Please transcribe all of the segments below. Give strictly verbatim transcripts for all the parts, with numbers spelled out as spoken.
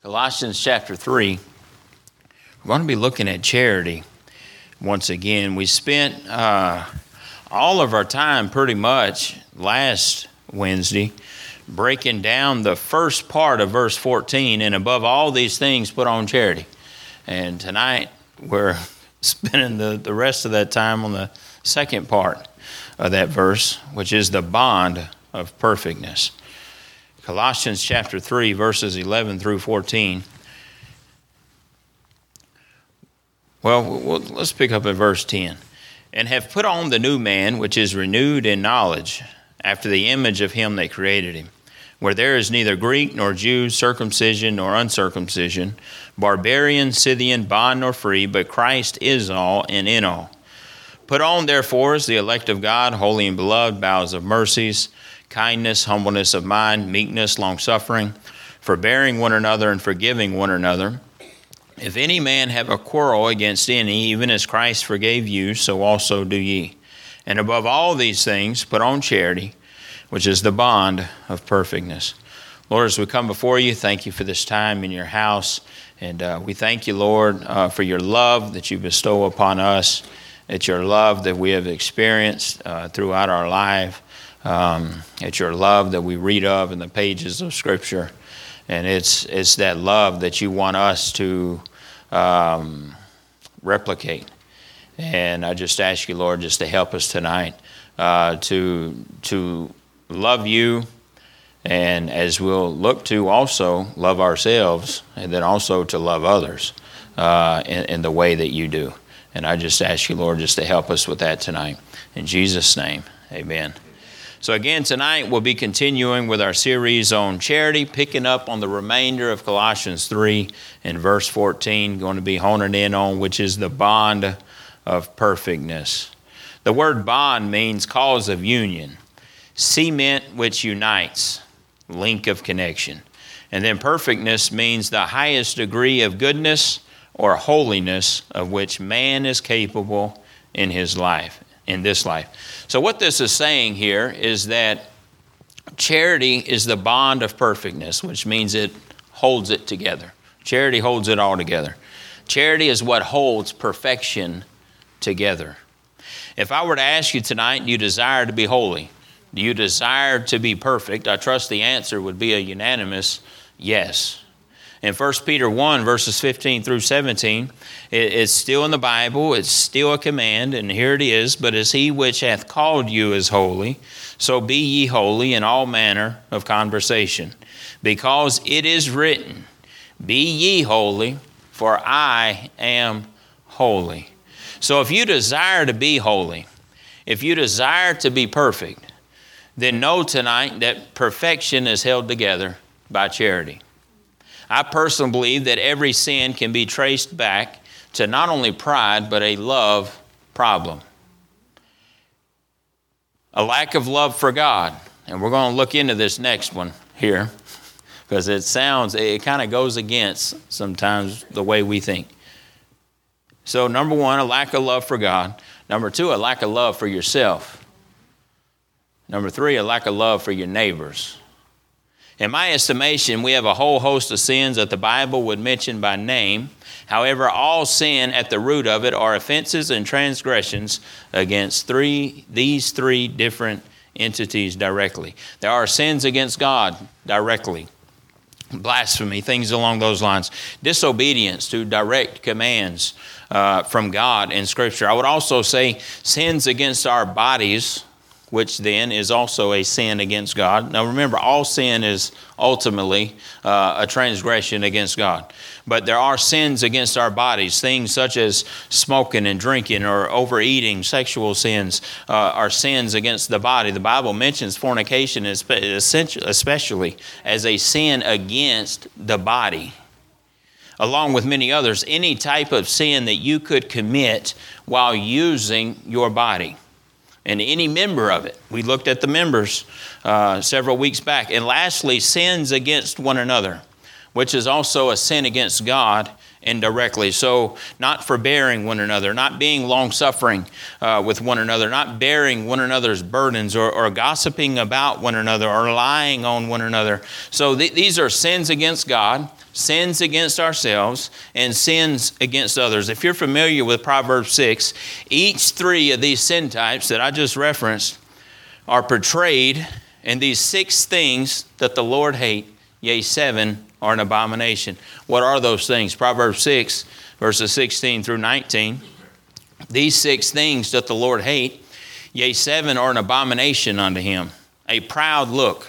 Colossians chapter three, we're going to be looking at charity once again. We spent uh, all of our time pretty much last Wednesday breaking down the first part of verse fourteen, and above all these things put on charity. And tonight we're spending the, the rest of that time on the second part of that verse, which is the bond of perfectness. Colossians chapter three, verses eleven through fourteen. Well, well, let's pick up at verse ten. And have put on the new man, which is renewed in knowledge, after the image of him that created him, where there is neither Greek nor Jew, circumcision nor uncircumcision, barbarian, Scythian, bond nor free, but Christ is all and in all. Put on, therefore, as the elect of God, holy and beloved, bowels of mercies, kindness, humbleness of mind, meekness, long-suffering, forbearing one another and forgiving one another. If any man have a quarrel against any, even as Christ forgave you, so also do ye. And above all these things, put on charity, which is the bond of perfectness. Lord, as we come before you, thank you for this time in your house. And uh, we thank you, Lord, uh, for your love that you bestow upon us. It's your love that we have experienced uh, throughout our life. Um, it's your love that we read of in the pages of Scripture, and it's it's that love that you want us to um, replicate. And I just ask you, Lord, just to help us tonight uh, to to love you, and as we'll look to also love ourselves, and then also to love others uh, in, in the way that you do. And I just ask you, Lord, just to help us with that tonight. In Jesus' name, amen. So again, tonight we'll be continuing with our series on charity, picking up on the remainder of Colossians three and verse fourteen, going to be honing in on which is the bond of perfectness. The word bond means cause of union, cement which unites, link of connection. And then perfectness means the highest degree of goodness or holiness of which man is capable in his life. in this life. So what this is saying here is that charity is the bond of perfectness, which means it holds it together. Charity holds it all together. Charity is what holds perfection together. If I were to ask you tonight, do you desire to be holy? Do you desire to be perfect? I trust the answer would be a unanimous yes. In First Peter one, verses fifteen through seventeen, it's still in the Bible, it's still a command, and here it is, but as he which hath called you is holy, so be ye holy in all manner of conversation. Because it is written, be ye holy, for I am holy. So if you desire to be holy, if you desire to be perfect, then know tonight that perfection is held together by charity. I personally believe that every sin can be traced back to not only pride, but a love problem. A lack of love for God. And we're going to look into this next one here, because it sounds, it kind of goes against sometimes the way we think. So number one, a lack of love for God. Number two, a lack of love for yourself. Number three, a lack of love for your neighbors. In my estimation, we have a whole host of sins that the Bible would mention by name. However, all sin at the root of it are offenses and transgressions against three, these three different entities directly. There are sins against God directly. Blasphemy, things along those lines. Disobedience to direct commands uh, from God in Scripture. I would also say sins against our bodies, which then is also a sin against God. Now remember, all sin is ultimately uh, a transgression against God. But there are sins against our bodies, things such as smoking and drinking or overeating, sexual sins uh, are sins against the body. The Bible mentions fornication especially as a sin against the body, along with many others. Any type of sin that you could commit while using your body. And any member of it. We looked at the members uh, several weeks back. And lastly, sins against one another. which is also a sin against God indirectly. So not forbearing one another, not being long-suffering uh, with one another, not bearing one another's burdens, or, or gossiping about one another, or lying on one another. So th- these are sins against God, sins against ourselves, and sins against others. If you're familiar with Proverbs six, each three of these sin types that I just referenced are portrayed in these six things that the Lord hates, yea, seven are an abomination. What are those things? Proverbs six, verses sixteen through nineteen. These six things that the Lord hates, yea, seven are an abomination unto him. A proud look.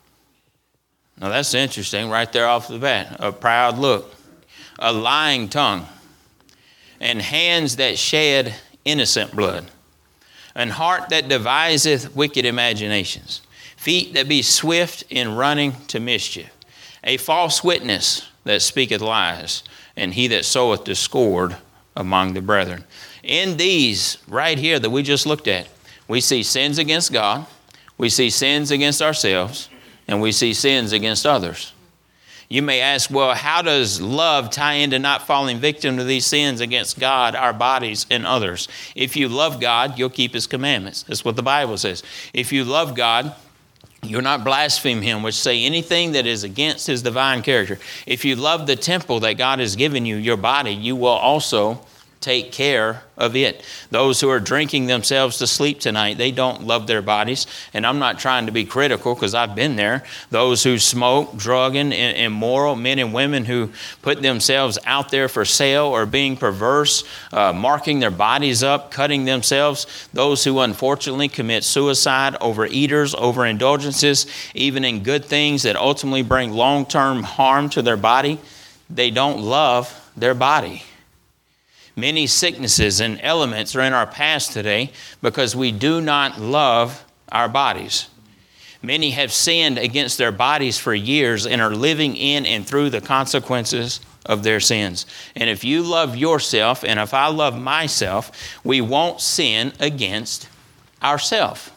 Now that's interesting right there off the bat. A proud look. A lying tongue. And hands that shed innocent blood. An heart that deviseth wicked imaginations. Feet that be swift in running to mischief. A false witness that speaketh lies, and he that soweth discord among the brethren. In these right here that we just looked at, we see sins against God, we see sins against ourselves, and we see sins against others. You may ask, well, how does love tie into not falling victim to these sins against God, our bodies, and others? If you love God, you'll keep his commandments. That's what the Bible says. If you love God, you'll not blaspheme him, which say anything that is against his divine character. If you love the temple that God has given you, your body, you will also take care of it. Those who are drinking themselves to sleep tonight, they don't love their bodies. And I'm not trying to be critical because I've been there. Those who smoke, drugging, and immoral, men and women who put themselves out there for sale or being perverse, uh, marking their bodies up, cutting themselves. Those who unfortunately commit suicide, overeaters, overindulgences, even in good things that ultimately bring long-term harm to their body. They don't love their body. Many sicknesses and elements are in our past today because we do not love our bodies. Many have sinned against their bodies for years and are living in and through the consequences of their sins. And if you love yourself, and if I love myself, we won't sin against ourselves.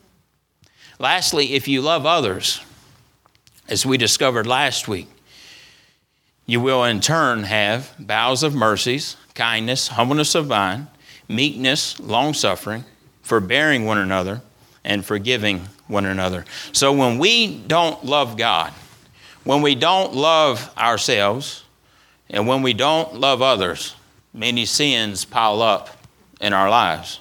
Lastly, if you love others, as we discovered last week, you will in turn have bowels of mercies, kindness, humbleness of mind, meekness, long-suffering, forbearing one another, and forgiving one another. So when we don't love God, when we don't love ourselves, and when we don't love others, many sins pile up in our lives,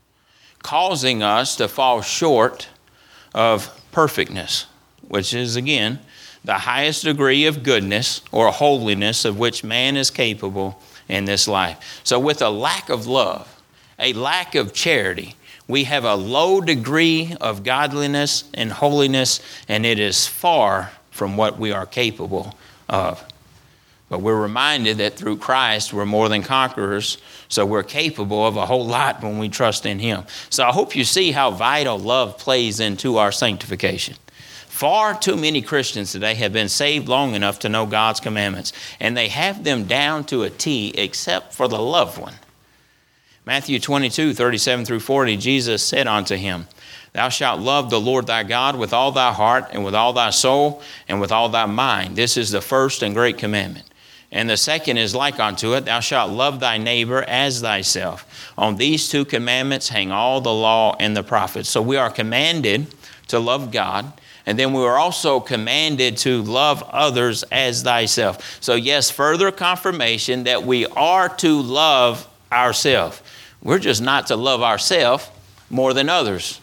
causing us to fall short of perfectness, which is, again, the highest degree of goodness or holiness of which man is capable in this life. So with a lack of love, a lack of charity, we have a low degree of godliness and holiness, and it is far from what we are capable of. But we're reminded that through Christ, we're more than conquerors, so we're capable of a whole lot when we trust in him. So I hope you see how vital love plays into our sanctification. Far too many Christians today have been saved long enough to know God's commandments, and they have them down to a T except for the loved one. Matthew twenty-two, thirty-seven through forty, Jesus said unto him, Thou shalt love the Lord thy God with all thy heart and with all thy soul and with all thy mind. This is the first and great commandment. And the second is like unto it, Thou shalt love thy neighbor as thyself. On these two commandments hang all the law and the prophets. So we are commanded to love God. And then we are also commanded to love others as thyself. So yes, further confirmation that we are to love ourselves. We're just not to love ourselves more than others.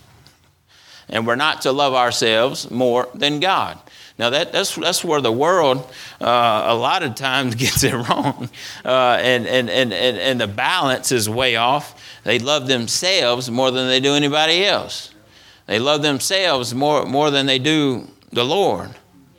And we're not to love ourselves more than God. Now that, that's that's where the world uh, a lot of times gets it wrong. Uh, and, and, and, and, and the balance is way off. They love themselves more than they do anybody else. They love themselves more, more than they do the Lord.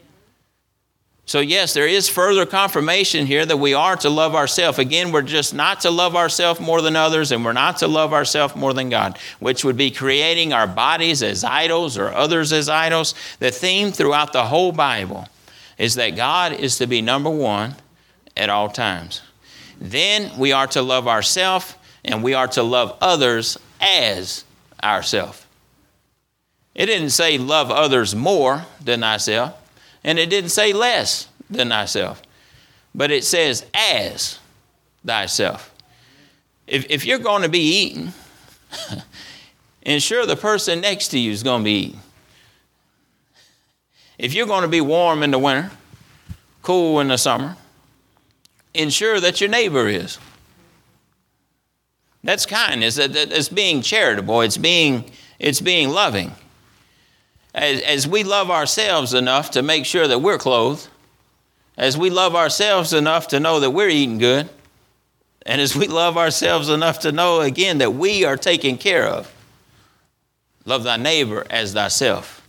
So yes, there is further confirmation here that we are to love ourselves. Again, we're just not to love ourselves more than others, and we're not to love ourselves more than God, which would be creating our bodies as idols or others as idols. The theme throughout the whole Bible is that God is to be number one at all times. Then we are to love ourselves, and we are to love others as ourselves. It didn't say love others more than thyself, and it didn't say less than thyself. But it says as thyself. If, if you're going to be eating, ensure the person next to you is going to be eating. If you're going to be warm in the winter, cool in the summer, ensure that your neighbor is. That's kindness. That's being charitable. It's being, it's being loving. As, as we love ourselves enough to make sure that we're clothed, as we love ourselves enough to know that we're eating good, and as we love ourselves enough to know, again, that we are taken care of, love thy neighbor as thyself.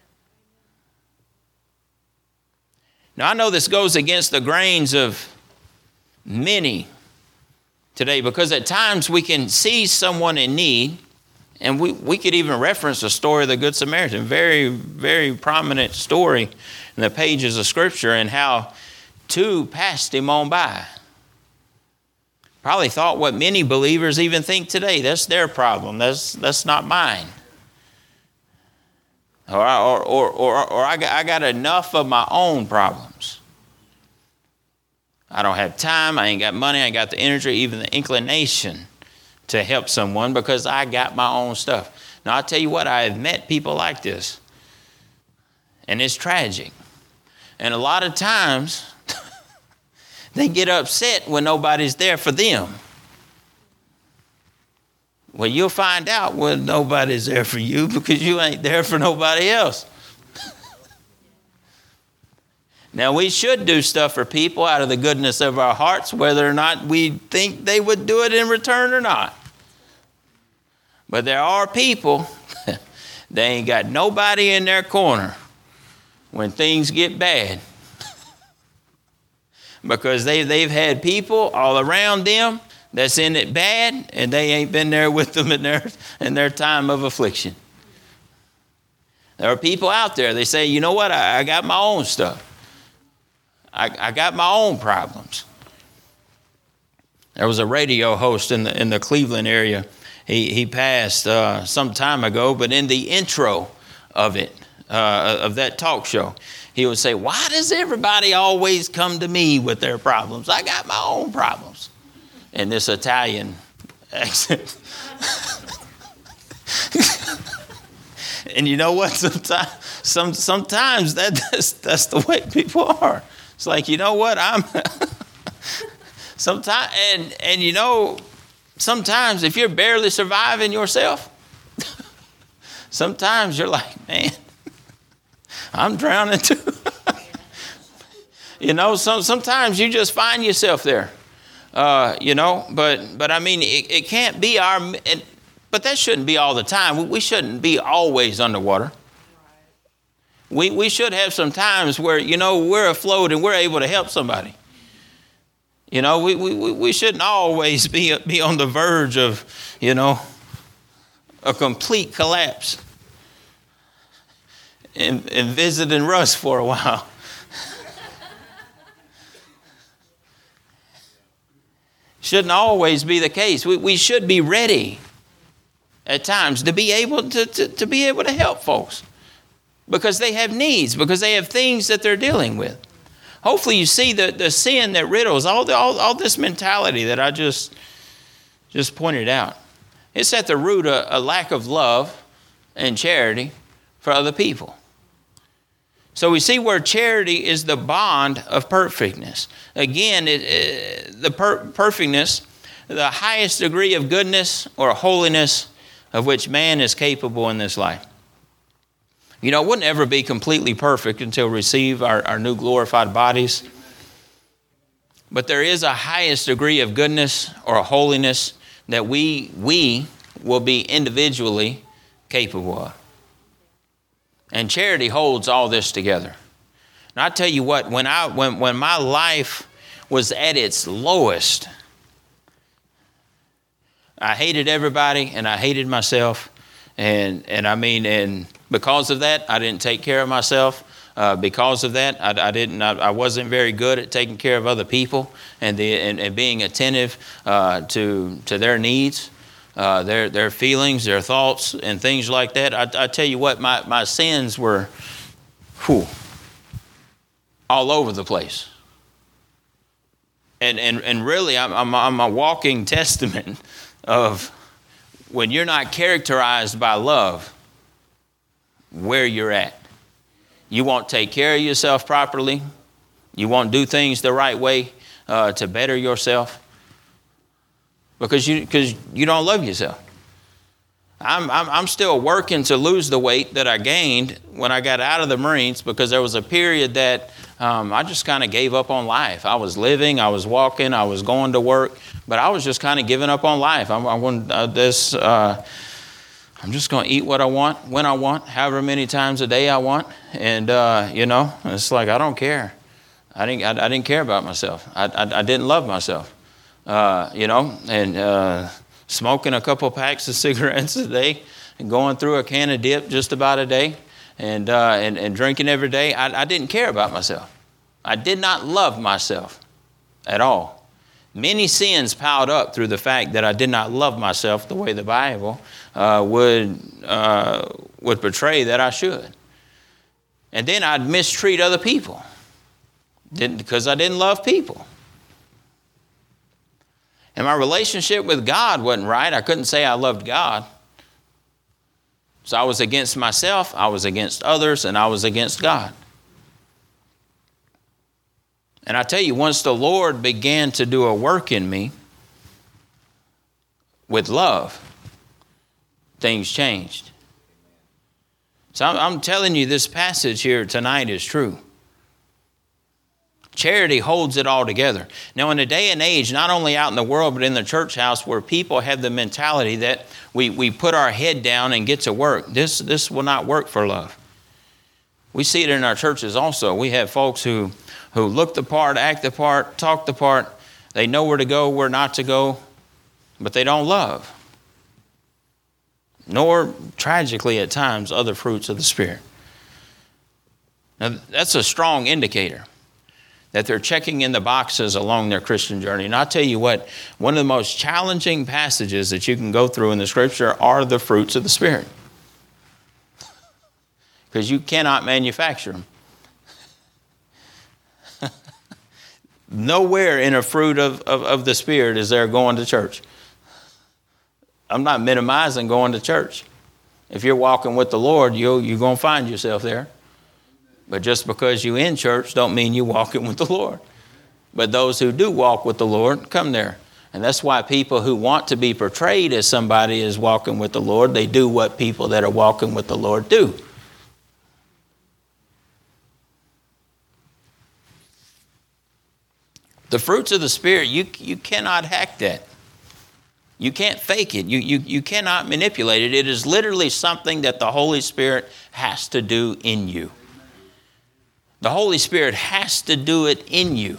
Now, I know this goes against the grains of many today, because at times we can see someone in need, and we, we could even reference the story of the Good Samaritan, very, very prominent story in the pages of Scripture, and how two passed him on by. Probably thought what many believers even think today, that's their problem, that's, that's not mine. Or, or, or, or, or I, got, I got enough of my own problems. I don't have time, I ain't got money, I ain't got the energy, even the inclination to help someone because I got my own stuff. Now, I'll tell you what, I have met people like this, and it's tragic. And a lot of times, they get upset when nobody's there for them. Well, you'll find out when nobody's there for you because you ain't there for nobody else. Now, we should do stuff for people out of the goodness of our hearts, whether or not we think they would do it in return or not. But there are people, they ain't got nobody in their corner when things get bad. Because they, they've had people all around them that's in it bad, and they ain't been there with them in their, in their time of affliction. There are people out there, they say, you know what, I, I got my own stuff. I, I got my own problems. There was a radio host in the, in the Cleveland area. He, he passed uh, some time ago, but in the intro of it, uh, of that talk show, he would say, why does everybody always come to me with their problems? I got my own problems. In this Italian accent. And you know what? Sometimes, some, sometimes that, that's, that's the way people are. It's like, you know what? I'm sometimes, and, and you know, sometimes if you're barely surviving yourself, sometimes you're like, man, I'm drowning too. You know, some, sometimes you just find yourself there. Uh, you know, but but I mean, it, it can't be our, it, but that shouldn't be all the time. We, we shouldn't be always underwater. We we should have some times where, you know, we're afloat and we're able to help somebody. You know, we we, we shouldn't always be, be on the verge of, you know, a complete collapse and, and visiting Russ for a while. Shouldn't always be the case. We, we should be ready at times to be able to, to, to be able to help folks because they have needs, because they have things that they're dealing with. Hopefully you see the, the sin that riddles all, the, all, all this mentality that I just, just pointed out. It's at the root of a lack of love and charity for other people. So we see where charity is the bond of perfectness. Again, it, it, the per- perfectness, the highest degree of goodness or holiness of which man is capable in this life. You know, it wouldn't ever be completely perfect until we receive our, our new glorified bodies. But there is a highest degree of goodness or holiness that we, we will be individually capable of. And charity holds all this together. And I tell you what, when I when when my life was at its lowest, I hated everybody and I hated myself, and and I mean, and because of that, I didn't take care of myself. Uh, because of that, I, I didn't. I, I wasn't very good at taking care of other people and the and, and being attentive uh, to to their needs. Uh, their their feelings, their thoughts, and things like that. I, I tell you what, my, my sins were whew, all over the place. And and, and really, I'm, I'm, I'm a walking testament of when you're not characterized by love, where you're at. You won't take care of yourself properly. You won't do things the right way uh, to better yourself because you because you don't love yourself. I'm, I'm I'm still working to lose the weight that I gained when I got out of the Marines, because there was a period that um, I just kind of gave up on life. I was living, I was walking, I was going to work, but I was just kind of giving up on life. I'm I want uh, this. Uh, I'm just going to eat what I want, when I want, however many times a day I want, and uh, you know, it's like I don't care. I didn't I, I didn't care about myself. I I, I didn't love myself. Uh, you know, and. Uh, Smoking a couple packs of cigarettes a day, and going through a can of dip just about a day, and uh, and, and drinking every day. I, I didn't care about myself. I did not love myself at all. Many sins piled up through the fact that I did not love myself the way the Bible uh, would uh, would portray that I should. And then I'd mistreat other people didn't, because I didn't love people. And my relationship with God wasn't right. I couldn't say I loved God. So I was against myself, I was against others, and I was against God. And I tell you, once the Lord began to do a work in me with love, things changed. So I'm, I'm telling you, this passage here tonight is true. Charity holds it all together. Now, in a day and age, not only out in the world, but in the church house, where people have the mentality that we, we put our head down and get to work, this, this will not work for love. We see it in our churches also. We have folks who, who look the part, act the part, talk the part. They know where to go, where not to go, but they don't love. Nor, tragically at times, other fruits of the Spirit. Now, that's a strong indicator that they're checking in the boxes along their Christian journey. And I'll tell you what, one of the most challenging passages that you can go through in the Scripture are the fruits of the Spirit. Because you cannot manufacture them. Nowhere in a fruit of, of, of the Spirit is there going to church. I'm not minimizing going to church. If you're walking with the Lord, you'll, you're going to find yourself there. But just because you're in church don't mean you're walking with the Lord. But those who do walk with the Lord come there. And that's why people who want to be portrayed as somebody is walking with the Lord, they do what people that are walking with the Lord do. The fruits of the Spirit, you, you cannot hack that. You can't fake it. You, you, you cannot manipulate it. It is literally something that the Holy Spirit has to do in you. The Holy Spirit has to do it in you.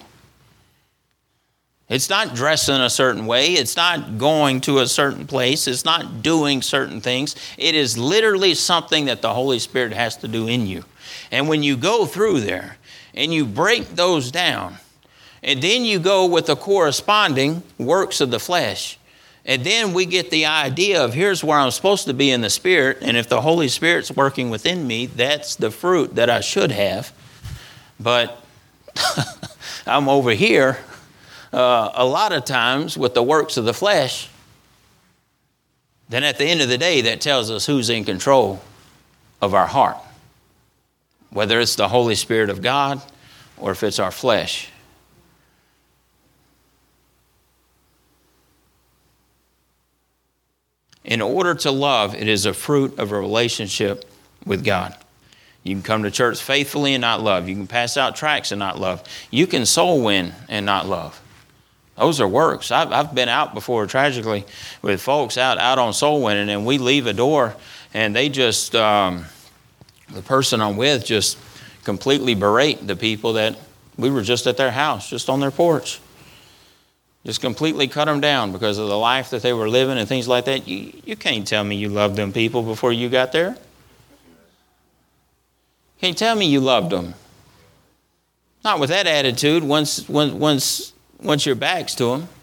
It's not dressing a certain way. It's not going to a certain place. It's not doing certain things. It is literally something that the Holy Spirit has to do in you. And when you go through there and you break those down, and then you go with the corresponding works of the flesh, and then we get the idea of here's where I'm supposed to be in the Spirit, and if the Holy Spirit's working within me, that's the fruit that I should have. But I'm over here uh, a lot of times with the works of the flesh. Then at the end of the day, that tells us who's in control of our heart. Whether it's the Holy Spirit of God or if it's our flesh. In order to love, it is a fruit of a relationship with God. You can come to church faithfully and not love. You can pass out tracts and not love. You can soul win and not love. Those are works. I've, I've been out before, tragically, with folks out, out on soul winning, and we leave a door, and they just, um, the person I'm with just completely berate the people that we were just at their house, just on their porch. Just completely cut them down because of the life that they were living and things like that. You, you can't tell me you loved them people before you got there. Can't tell me you loved them. Not with that attitude once once once once your back's to them.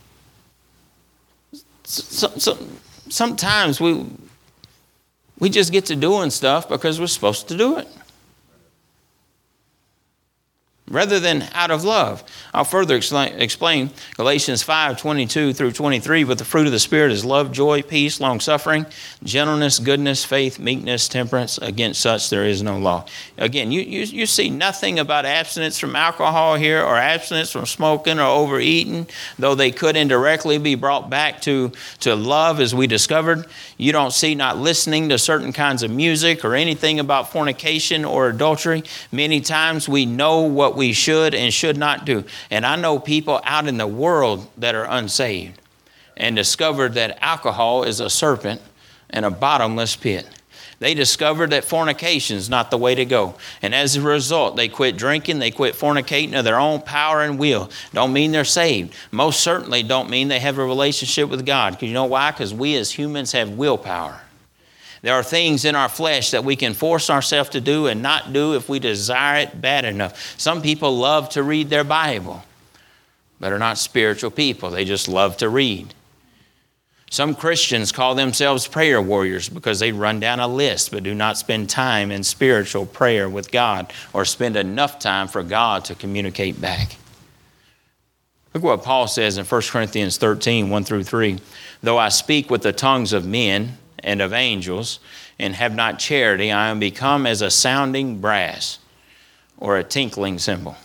So, so, sometimes we we just get to doing stuff because we're supposed to do it. rather than out of love. I'll further explain Galatians five, twenty-two through twenty-three, but the fruit of the Spirit is love, joy, peace, long-suffering, gentleness, goodness, faith, meekness, temperance. Against such there is no law. Again, you, you, you see nothing about abstinence from alcohol here or abstinence from smoking or overeating, though they could indirectly be brought back to, to love, as we discovered. You don't see not listening to certain kinds of music or anything about fornication or adultery. Many times we know what we should and should not do. And I know people out in the world that are unsaved and discovered that alcohol is a serpent and a bottomless pit. They discovered that fornication is not the way to go. And as a result, they quit drinking, they quit fornicating of their own power and will. Don't mean they're saved. Most certainly don't mean they have a relationship with God. Because you know why? Because we as humans have willpower. There are things in our flesh that we can force ourselves to do and not do if we desire it bad enough. Some people love to read their Bible, but are not spiritual people. They just love to read. Some Christians call themselves prayer warriors because they run down a list but do not spend time in spiritual prayer with God or spend enough time for God to communicate back. Look what Paul says in First Corinthians thirteen, one through three. Though I speak with the tongues of men and of angels, and have not charity, I am become as a sounding brass or a tinkling cymbal.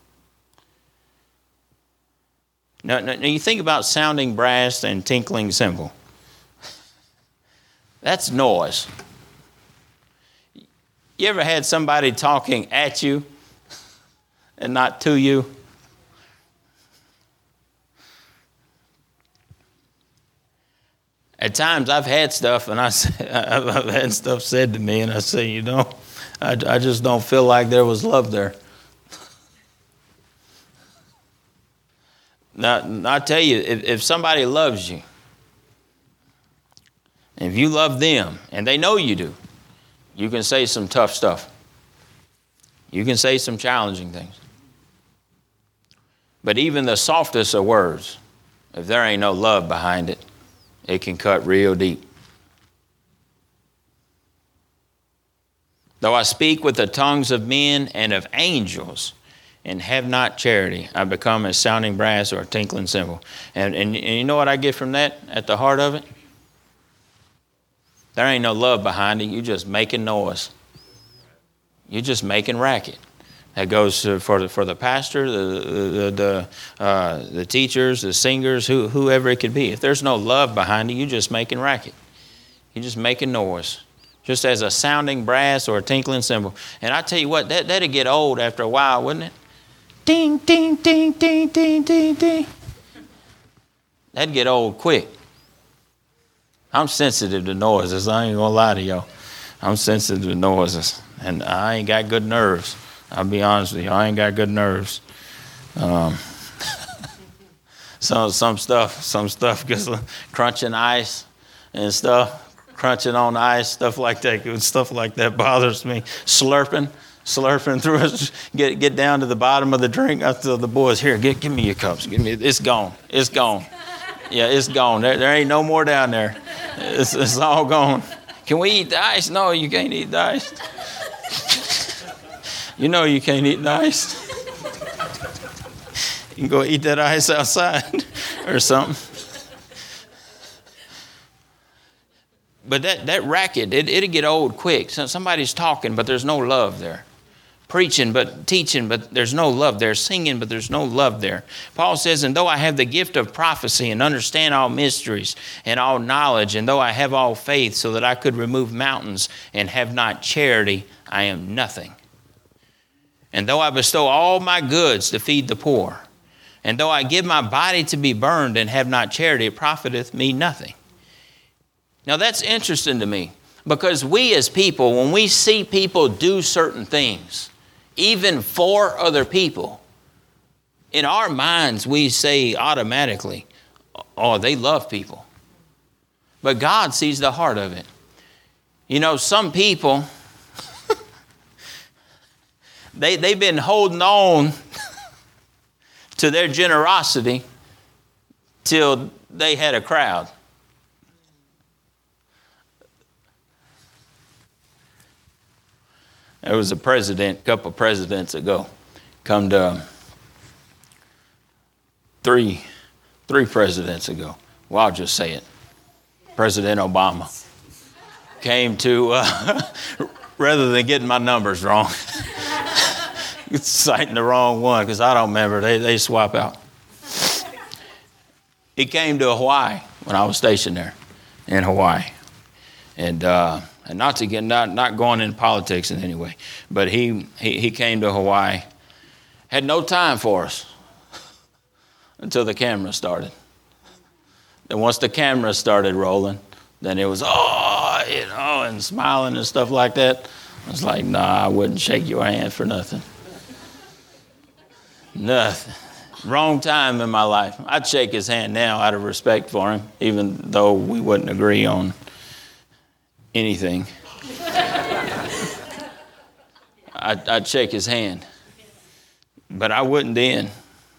Now, now you think about sounding brass and tinkling cymbal. That's noise. You ever had somebody talking at you and not to you? At times I've had stuff and I say, I've had stuff said to me and I say, you know, I, I just don't feel like there was love there. Now, I tell you, if, if somebody loves you, if you love them and they know you do, you can say some tough stuff. You can say some challenging things. But even the softest of words, if there ain't no love behind it, it can cut real deep. Though I speak with the tongues of men and of angels and have not charity, I become a sounding brass or a tinkling cymbal. And, and, and you know what I get from that at the heart of it? There ain't no love behind it. You're just making noise. You're just making racket. That goes to, for the for the pastor, the the the, uh, the teachers, the singers, who, whoever it could be. If there's no love behind it, you're just making racket. You're just making noise, just as a sounding brass or a tinkling cymbal. And I tell you what, that that'd get old after a while, wouldn't it? Ding, ding, ding, ding, ding, ding, ding. That'd get old quick. I'm sensitive to noises. I ain't gonna lie to y'all. I'm sensitive to noises, and I ain't got good nerves. I'll be honest with you, I ain't got good nerves. Um, some some stuff, some stuff gets crunching ice and stuff, crunching on ice, stuff like that. Stuff like that bothers me. Slurping, slurping through it, get get down to the bottom of the drink. I tell the boys, here, get give me your cups. Give me, it's gone, it's gone. Yeah, it's gone. There, there ain't no more down there. It's, it's all gone. Can we eat the ice? No, you can't eat the ice. You know you can't eat the ice. You can go eat that ice outside or something. But that, that racket, it, it'll get old quick. So somebody's talking, but there's no love there. Preaching, but teaching, but there's no love there. Singing, but there's no love there. Paul says, and though I have the gift of prophecy and understand all mysteries and all knowledge, and though I have all faith so that I could remove mountains and have not charity, I am nothing. And though I bestow all my goods to feed the poor, and though I give my body to be burned and have not charity, it profiteth me nothing. Now that's interesting to me, because we as people, when we see people do certain things, even for other people, in our minds we say automatically, oh, they love people. But God sees the heart of it. You know, some people, They, they've been holding on to their generosity till they had a crowd. There was a president, a couple of presidents ago, come to three, three presidents ago. Well, I'll just say it. President Obama came to, uh, rather than getting my numbers wrong, citing the wrong one because I don't remember. They, they swap out. He came to Hawaii when I was stationed there in Hawaii. And uh, and not to get, not, not going into politics in any way, but he, he, he came to Hawaii, had no time for us until the camera started. And once the camera started rolling, then it was, oh, you know, and smiling and stuff like that. I was like, nah, I wouldn't shake your hand for nothing. Nothing. Wrong time in my life. I'd shake his hand now out of respect for him, even though we wouldn't agree on anything. I'd, I'd shake his hand. But I wouldn't then.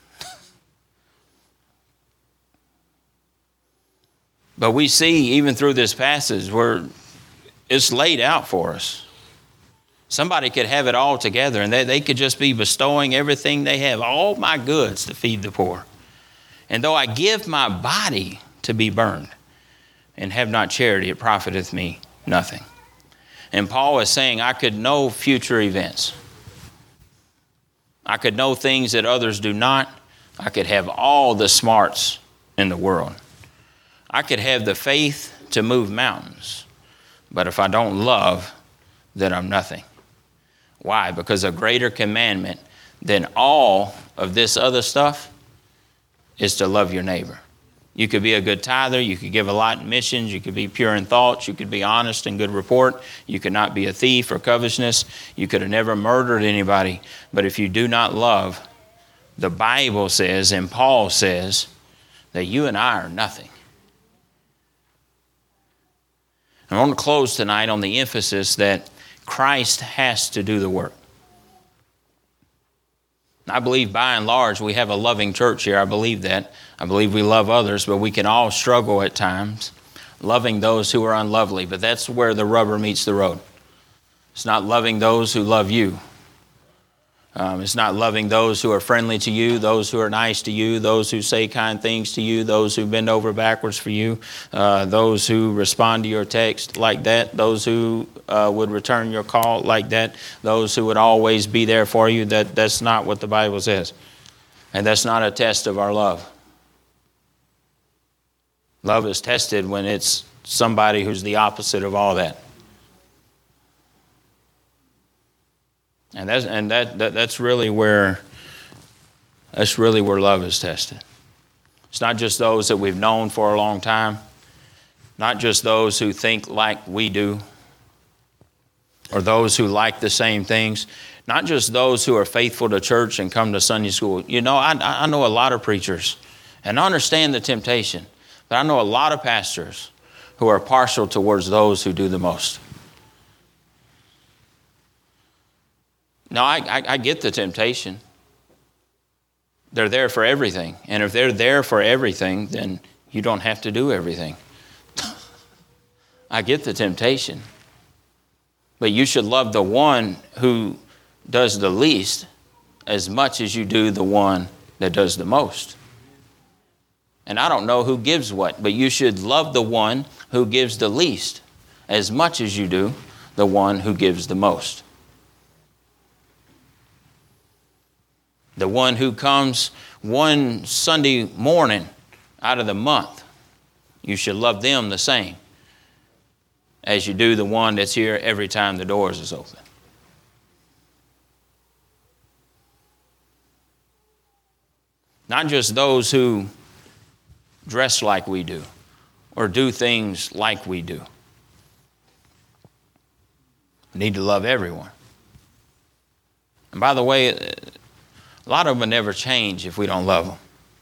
But we see, even through this passage, where it's laid out for us. Somebody could have it all together, and they, they could just be bestowing everything they have, all my goods to feed the poor. And though I give my body to be burned and have not charity, it profiteth me nothing. And Paul is saying, I could know future events. I could know things that others do not. I could have all the smarts in the world. I could have the faith to move mountains. But if I don't love, then I'm nothing. Why? Because a greater commandment than all of this other stuff is to love your neighbor. You could be a good tither. You could give a lot in missions. You could be pure in thoughts. You could be honest and good report. You could not be a thief or covetousness. You could have never murdered anybody. But if you do not love, the Bible says, and Paul says, that you and I are nothing. I want to close tonight on the emphasis that Christ has to do the work. I believe by and large we have a loving church here. I believe that. I believe we love others, but we can all struggle at times loving those who are unlovely. But that's where the rubber meets the road. It's not loving those who love you. Um, it's not loving those who are friendly to you, those who are nice to you, those who say kind things to you, those who bend over backwards for you, uh, those who respond to your text like that, those who uh, would return your call like that, those who would always be there for you. That, that's not what the Bible says. And that's not a test of our love. Love is tested when it's somebody who's the opposite of all that. And that's and that, that that's really where that's really where love is tested. It's not just those that we've known for a long time, not just those who think like we do, or those who like the same things, not just those who are faithful to church and come to Sunday school. You know, I I know a lot of preachers, and I understand the temptation, but I know a lot of pastors who are partial towards those who do the most. No, I, I, I get the temptation. They're there for everything. And if they're there for everything, then you don't have to do everything. I get the temptation. But you should love the one who does the least as much as you do the one that does the most. And I don't know who gives what, but you should love the one who gives the least as much as you do the one who gives the most. The one who comes one Sunday morning out of the month, you should love them the same as you do the one that's here every time the doors is open. Not just those who dress like we do or do things like we do. We need to love everyone. And by the way, a lot of them will never change if we don't love them.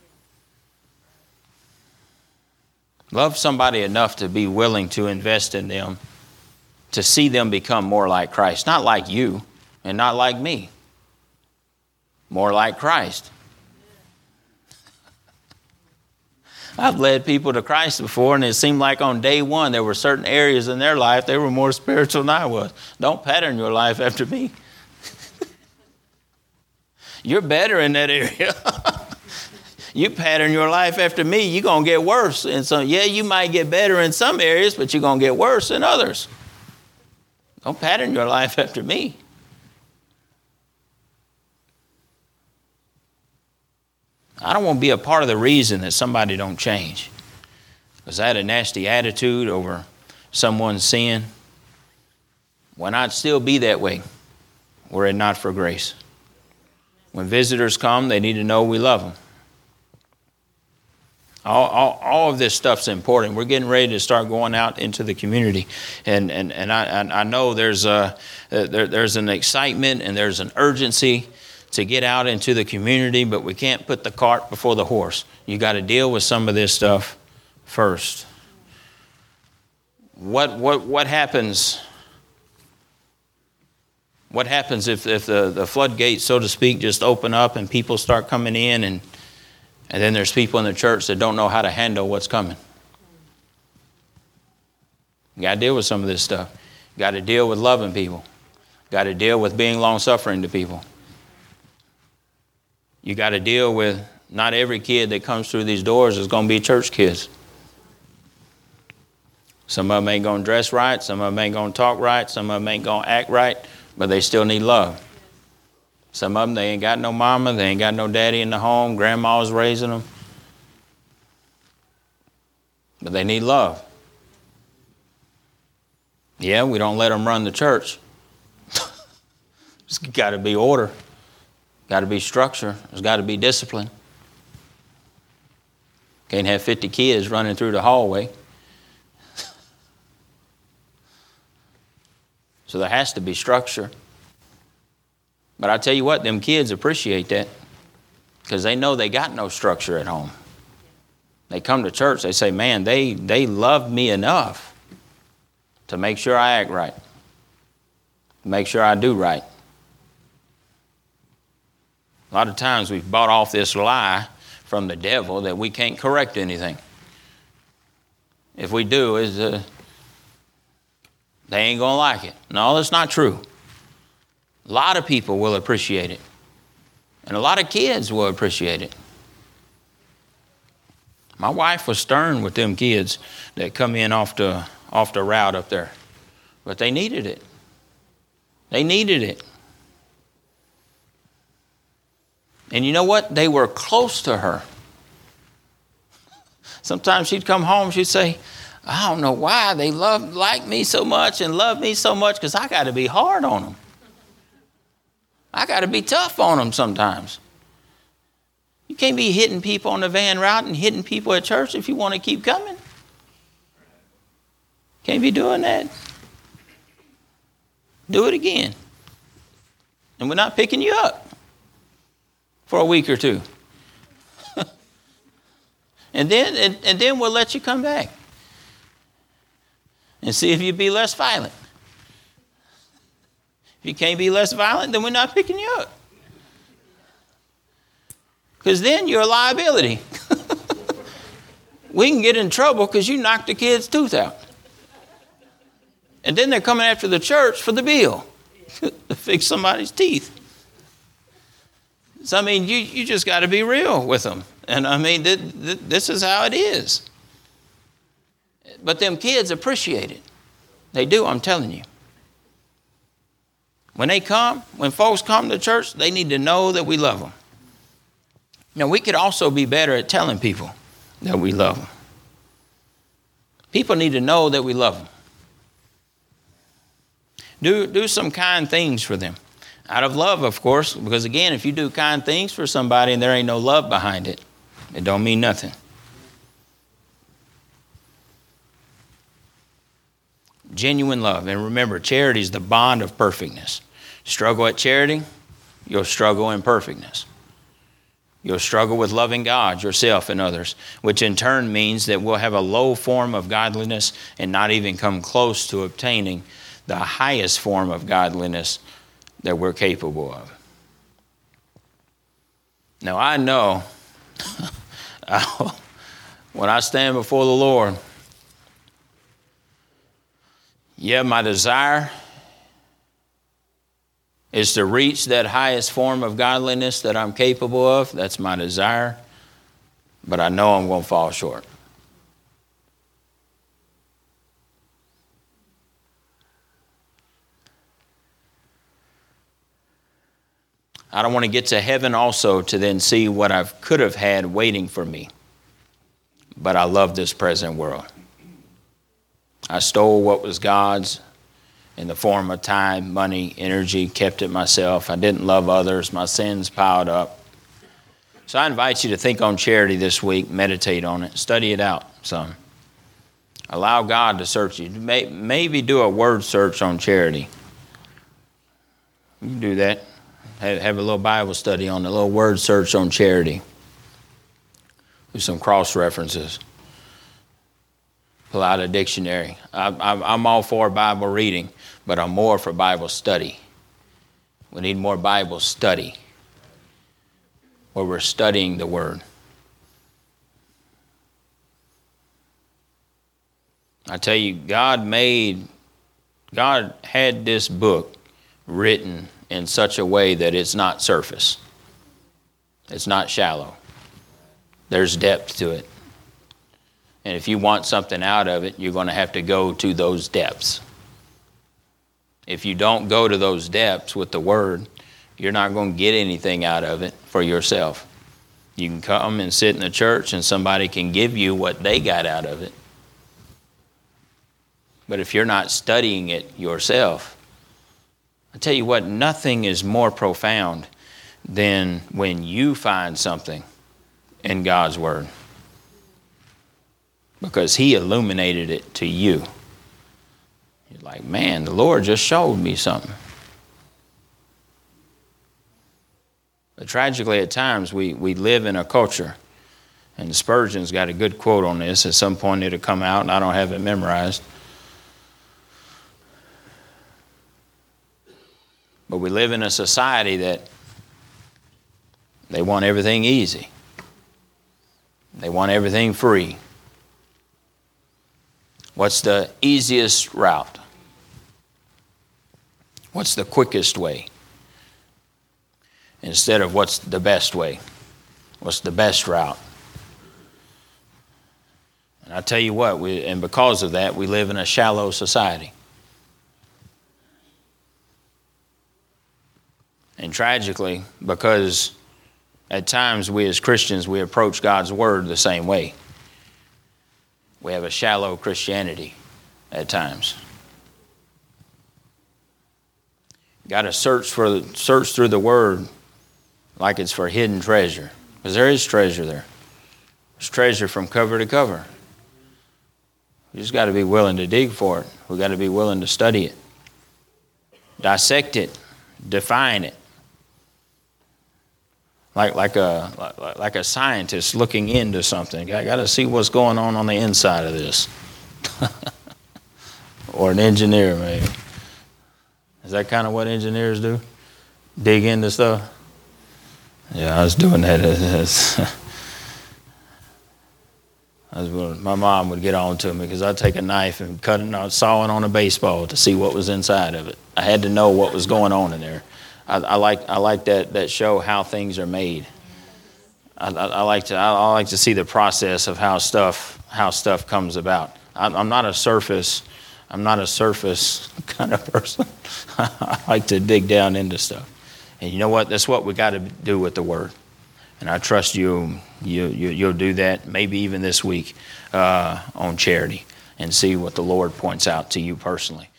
Love somebody enough to be willing to invest in them, to see them become more like Christ. Not like you and not like me. More like Christ. I've led people to Christ before, and it seemed like on day one there were certain areas in their life they were more spiritual than I was. Don't pattern your life after me. You're better in that area. You pattern your life after me, you're going to get worse. And so, yeah, you might get better in some areas, but you're going to get worse in others. Don't pattern your life after me. I don't want to be a part of the reason that somebody don't change. Because I had a nasty attitude over someone's sin. Why not still be that way were it not for grace? When visitors come, they need to know we love them. All, all, all of this stuff's important. We're getting ready to start going out into the community. And, and, and I, I know there's, a, there, there's an excitement and there's an urgency to get out into the community, but we can't put the cart before the horse. You got to deal with some of this stuff first. What, what, what happens... What happens if, if the, the floodgates, so to speak, just open up and people start coming in and, and then there's people in the church that don't know how to handle what's coming? You got to deal with some of this stuff. You got to deal with loving people. You got to deal with being long-suffering to people. You got to deal with not every kid that comes through these doors is going to be church kids. Some of them ain't going to dress right. Some of them ain't going to talk right. Some of them ain't going to act right. But they still need love. Some of them, they ain't got no mama, they ain't got no daddy in the home, grandma's raising them. But they need love. Yeah, we don't let them run the church. There's got to be order. Got to be structure. There's got to be discipline. Can't have fifty kids running through the hallway. So there has to be structure. But I tell you what, them kids appreciate that because they know they got no structure at home. They come to church, they say, man, they, they love me enough to make sure I act right, to make sure I do right. A lot of times we've bought off this lie from the devil that we can't correct anything. If we do, is uh, they ain't going to like it. No, that's not true. A lot of people will appreciate it. And a lot of kids will appreciate it. My wife was stern with them kids that come in off the, off the route up there. But they needed it. They needed it. And you know what? They were close to her. Sometimes she'd come home, she'd say, I don't know why they love like me so much and love me so much because I got to be hard on them. I got to be tough on them sometimes. You can't be hitting people on the van route and hitting people at church if you want to keep coming. Can't be doing that. Do it again. And we're not picking you up for a week or two. and then and, and then we'll let you come back. And see if you'd be less violent. If you can't be less violent, then we're not picking you up. Because then you're a liability. We can get in trouble because you knocked the kid's tooth out. And then they're coming after the church for the bill to fix somebody's teeth. So, I mean, you, you just got to be real with them. And, I mean, th- th- this is how it is. But them kids appreciate it. They do, I'm telling you. When they come, when folks come to church, they need to know that we love them. Now, we could also be better at telling people that we love them. People need to know that we love them. Do, do some kind things for them. Out of love, of course, because again, if you do kind things for somebody and there ain't no love behind it, it don't mean nothing. Genuine love. And remember, charity is the bond of perfectness. Struggle at charity, you'll struggle in perfectness. You'll struggle with loving God, yourself, and others, which in turn means that we'll have a low form of godliness and not even come close to obtaining the highest form of godliness that we're capable of. Now, I know when I stand before the Lord, yeah, my desire is to reach that highest form of godliness that I'm capable of. That's my desire. But I know I'm going to fall short. I don't want to get to heaven also to then see what I could have had waiting for me. But I love this present world. I stole what was God's in the form of time, money, energy, kept it myself. I didn't love others. My sins piled up. So I invite you to think on charity this week, meditate on it, study it out some. Allow God to search you. Maybe do a word search on charity. You can do that. Have a little Bible study on it, a little word search on charity. Do some cross references. Pull out a dictionary. I, I, I'm all for Bible reading, but I'm more for Bible study. We need more Bible study where we're studying the Word. I tell you, God made, God had this book written in such a way that it's not surface. It's not shallow. There's depth to it. And if you want something out of it, you're going to have to go to those depths. If you don't go to those depths with the Word, you're not going to get anything out of it for yourself. You can come and sit in the church and somebody can give you what they got out of it. But if you're not studying it yourself, I tell you what, nothing is more profound than when you find something in God's Word. Because He illuminated it to you. You're like, man, the Lord just showed me something. But tragically, at times, we, we live in a culture, and Spurgeon's got a good quote on this. At some point, it'll come out, and I don't have it memorized. But we live in a society that they want everything easy. They want everything free. What's the easiest route? What's the quickest way? Instead of what's the best way? What's the best route? And I tell you what, we, and because of that, we live in a shallow society. And tragically, because at times we as Christians, we approach God's Word the same way. We have a shallow Christianity at times. Got to search for search through the Word like it's for hidden treasure, because there is treasure there. There's treasure from cover to cover. You just got to be willing to dig for it. We got to be willing to study it, dissect it, define it, like like a like, like a scientist looking into something. I got to see what's going on on the inside of this, or an engineer maybe. Is that kind of what engineers do? Dig into stuff? Yeah, I was doing that. I was, my mom would get on to me because I'd take a knife and cut it out, sawing on a baseball to see what was inside of it. I had to know what was going on in there. I, I like I like that that show how things are made. I, I, I like to I, I like to see the process of how stuff how stuff comes about. I, I'm not a surface I'm not a surface kind of person. I like to dig down into stuff. And you know what? That's what we got to do with the Word. And I trust you, you, you you'll do that maybe even this week uh, on charity and see what the Lord points out to you personally.